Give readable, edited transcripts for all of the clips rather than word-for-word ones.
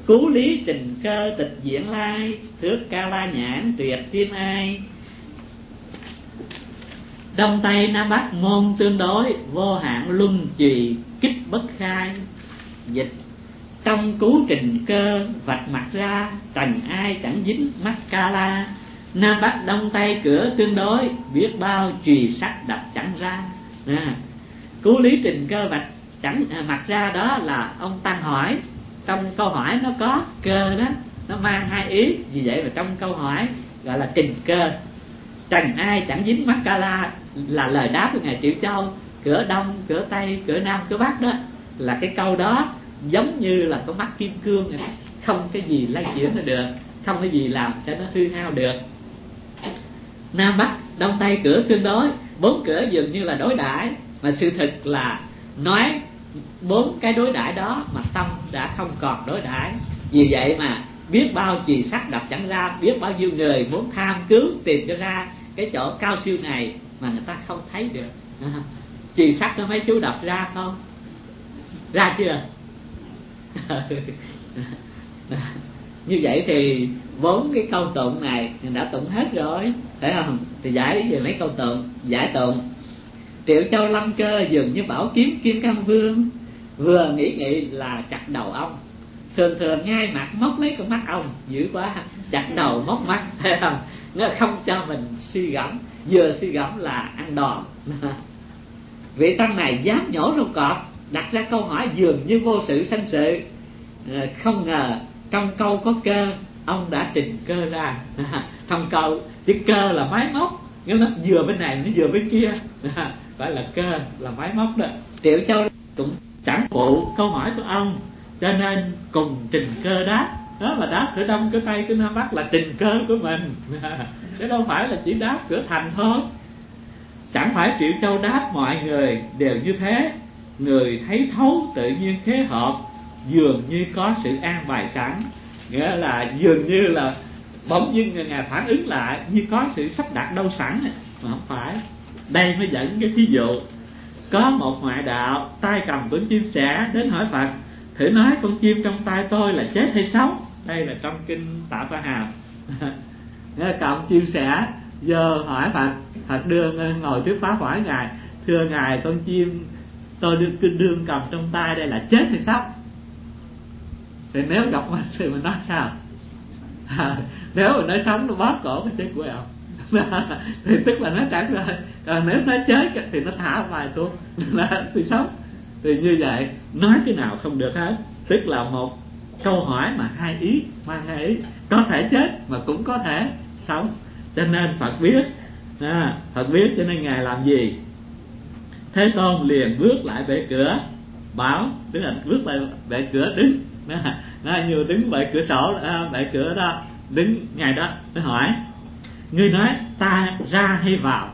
Cú lý trình cơ tịch diễn lai, thước ca la nhãn tuyệt tiên ai. Đông tây nam bắc môn tương đối, vô hạn luân trì kích bất khai. Dịch: trong cú trình cơ vạch mặt ra, trần ai chẳng dính mắc ca la. Nam bắc đông tây cửa tương đối, biết bao chùy sắc đập chẳng ra. Cú lý trình cơ vạch mặt ra đó là ông Tăng hỏi. Trong câu hỏi nó có cơ đó, nó mang hai ý. Vì vậy mà trong câu hỏi gọi là trình cơ. Trần ai chẳng dính mắc ca la là lời đáp của ngài Triệu Châu. Cửa đông, cửa tây, cửa nam, cửa bắc đó, là cái câu đó giống như là có mắt kim cương, không cái gì lay chuyển nó được, không cái gì làm cho nó hư hao được. Nam bắc đông tây cửa tương đối, bốn cửa dường như là đối đãi, mà sự thực là nói bốn cái đối đãi đó mà tâm đã không còn đối đãi. Vì vậy mà biết bao chùy sắc đập chẳng ra, biết bao nhiêu người muốn tham cứu tìm cho ra cái chỗ cao siêu này mà người ta không thấy được. Chùy sắc nó mấy chú đập ra không? Ra chưa? Như vậy thì bốn cái câu tụng này đã tụng hết rồi, phải không? Thì giải về mấy câu tụng. Giải tụng: Triệu Châu lâm cơ dường như bảo kiếm Kim Cang Vương, vừa nghĩ nghị là chặt đầu ông. Thường thường ngay mặt móc lấy con mắt ông, dữ quá, chặt đầu móc mắt, thấy không? Nó không cho mình suy gẫm, vừa suy gẫm là ăn đòn. Vị tăng này dám nhổ râu cọp, đặt ra câu hỏi dường như vô sự sanh sự. Không ngờ trong câu có cơ, ông đã trình cơ ra. Trong câu chữ cơ là máy móc, nó vừa bên này nó vừa bên kia, phải là cơ, là máy móc đó. Triệu Châu cũng chẳng phụ câu hỏi của ông, cho nên cùng trình cơ đáp. Đó là đáp cửa đông, cửa tây, cửa nam bắc là trình cơ của mình, chứ đâu phải là chỉ đáp cửa thành thôi. Chẳng phải Triệu Châu đáp mọi người đều như thế. Người thấy thấu tự nhiên thế hợp, dường như có sự an bài sẵn. Nghĩa là dường như là bỗng dưng ngài phản ứng lại như có sự sắp đặt đâu sẵn, mà không phải. Đây mới dẫn cái thí dụ: có một ngoại đạo tay cầm con chim sẻ đến hỏi Phật: thử nói con chim trong tay tôi là chết hay sống? Đây là trong kinh Tạ Phật Hàm. Cầm chim sẻ giờ hỏi Phật, Phật đưa ngồi trước pháp hỏi ngài: thưa ngài, con chim tôi đương cầm trong tay đây là chết hay sống? Thì nếu gặp mình thì mình nói sao? Nếu mà nói sống nó bóp cổ cái chết của ông thì tức là nó chẳng rồi. Còn nếu nó chết thì nó thả vài tuần thì sống. Thì như vậy nói cái nào không được hết. Tức là một câu hỏi mà hai ý, mang hai ý, có thể chết mà cũng có thể sống. Cho nên Phật biết, Phật biết cho nên ngài làm gì? Thế Tôn liền bước lại bệ cửa, bảo, tức là bước lại bệ cửa đứng, như đứng bệ cửa sổ, bệ cửa đó, đứng ngài đó, nó hỏi: ngươi nói ta ra hay vào?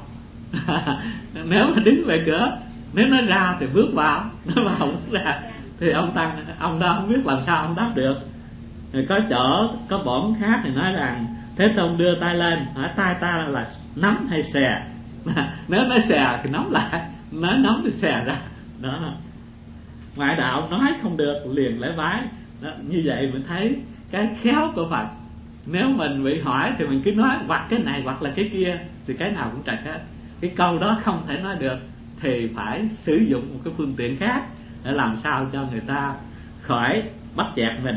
Nếu mà đứng bệ cửa, nếu nó ra thì bước vào, nó vào bước ra, thì ông đó không biết làm sao ông đáp được. Rồi có chỗ có bổn khác thì nói rằng Thế Tôn đưa tay lên hỏi tay ta là nắm hay xè. Nếu nói xè thì nắm lại, nói nắm thì xè ra. Đó, ngoại đạo nói không được liền lễ bái. Đó, như vậy mình thấy cái khéo của Phật. Nếu mình bị hỏi thì mình cứ nói hoặc cái này hoặc là cái kia, thì cái nào cũng trật hết. Cái câu đó không thể nói được thì phải sử dụng một cái phương tiện khác để làm sao cho người ta khỏi bắt chẹt mình.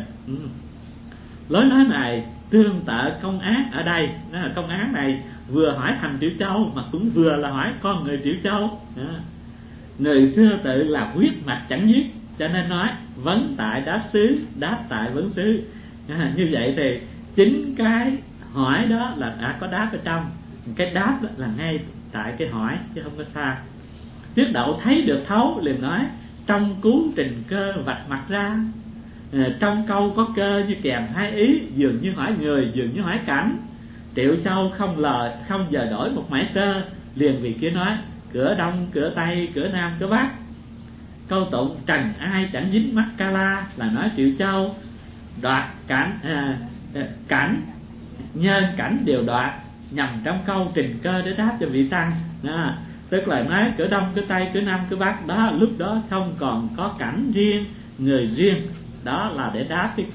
Lối nói này tương tự công án ở đây. Đó là công án này vừa hỏi thành Triệu Châu mà cũng vừa là hỏi con người Triệu Châu. Đó. Người xưa tự là quyết mạch chẳng giết, cho nên nói vấn tại đáp xứ, đáp tại vấn xứ. Như vậy thì chính cái hỏi đó là đã có đáp ở trong, cái đáp đó là ngay tại cái hỏi chứ không có xa. Tiết Đậu thấy được thấu liền nói: trong cuốn trình cơ vạch mặt ra. Trong câu có cơ như kèm hai ý, dường như hỏi người, dường như hỏi cảnh. Triệu Châu không lời, không giờ đổi một mảy tơ, liền vì kia nói: cửa đông, cửa tây, cửa nam, cửa bắc. Câu tụng trần ai chẳng dính mắc ca la là nói Triệu Châu đoạt cảnh, cảnh nhân cảnh đều đoạt, nhằm trong câu trình cơ để đáp cho vị tăng. Đó, tức là nói cửa đông, cửa tây, cửa nam, cửa bắc. Đó, lúc đó không còn có cảnh riêng, người riêng. Đó là để đáp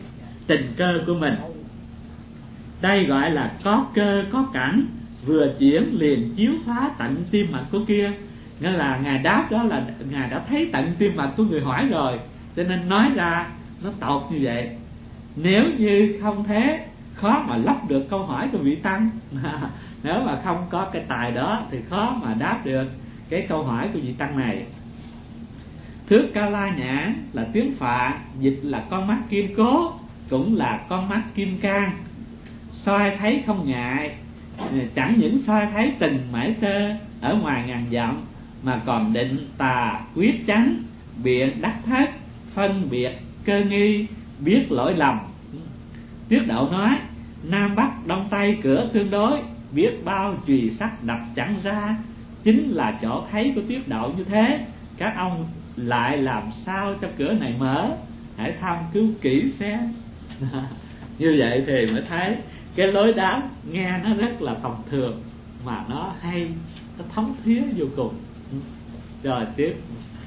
tình cơ của mình. Đây gọi là có cơ có cảnh, vừa chuyển liền chiếu phá tận tim mạch của kia. Nghĩa là Ngài đáp đó là Ngài đã thấy tận tim mạch của người hỏi rồi, cho nên nói ra nó tột như vậy. Nếu như không thế, khó mà lấp được câu hỏi của vị tăng. Nếu mà không có cái tài đó thì khó mà đáp được cái câu hỏi của vị tăng này. Thước Ca La Nhãn là tiếng Phạn, dịch là con mắt kiên cố, cũng là con mắt kim cang. Soi thấy không ngại, chẳng những soi thấy tình mãi tơ ở ngoài ngàn dặm, mà còn định tà quyết chánh, biện đắc thất, phân biệt cơ nghi, biết lỗi lầm. Tiết Độ nói: Nam Bắc Đông Tây cửa tương đối, biết bao chùy sắc đập chẳng ra. Chính là chỗ thấy của Tiết Độ như thế, các ông lại làm sao cho cửa này mở? Hãy tham cứu kỹ xem. Như vậy thì mới thấy cái lối đáp nghe nó rất là tầm thường mà nó hay, nó thấm thía vô cùng. Rồi tiếp.